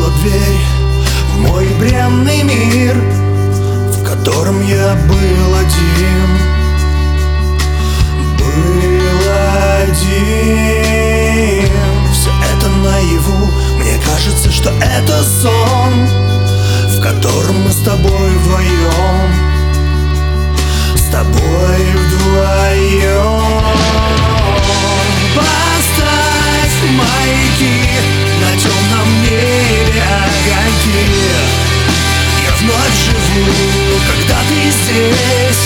открыла дверь в мой бренный мир, в котором я был один. Был один. Все это наяву, мне кажется, что это сон, в котором мы с тобой вдвоем, с тобой вдвоем. Поставь маяки, на темном небе огоньки. Я вновь живу, когда ты здесь.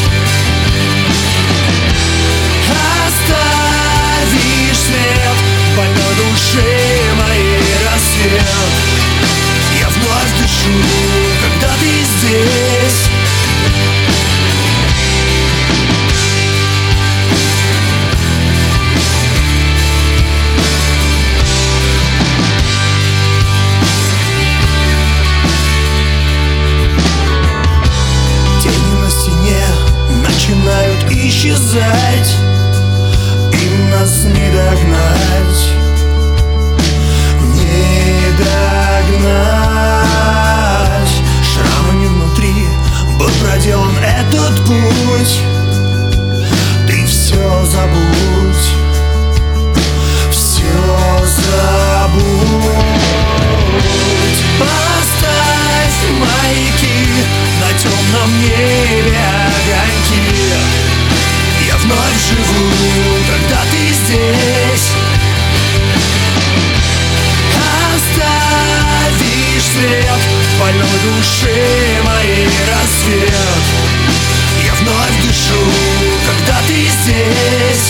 Оставишь свет в больной душе моей рассвет. Я вновь дышу, когда ты здесь. Начинают исчезать, и нас не догнать, не догнать. Шрамами внутри был проделан этот путь. Ты все забудь, все забудь. Поставь маяки, на темном небе огоньки. Я вновь живу, когда ты здесь. Оставишь свет в больной душе моей рассвет. Я вновь дышу, когда ты здесь.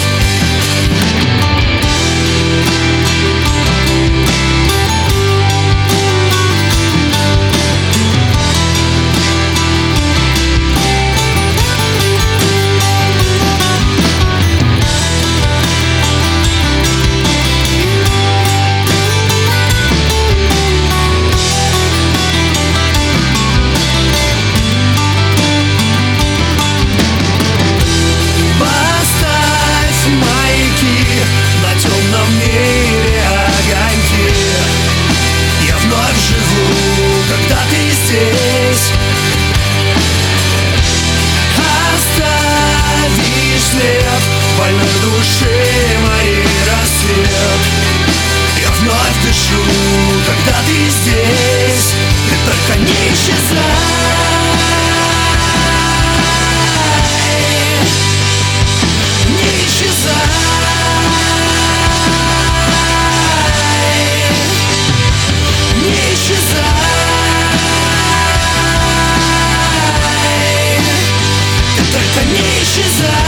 На темном небе огоньки. Я вновь живу, когда ты здесь. Оставишь свет в больной душе моей рассвет. Я вновь дышу, когда ты здесь. Ты только не исчезай, не исчезай. Ты только не исчезай.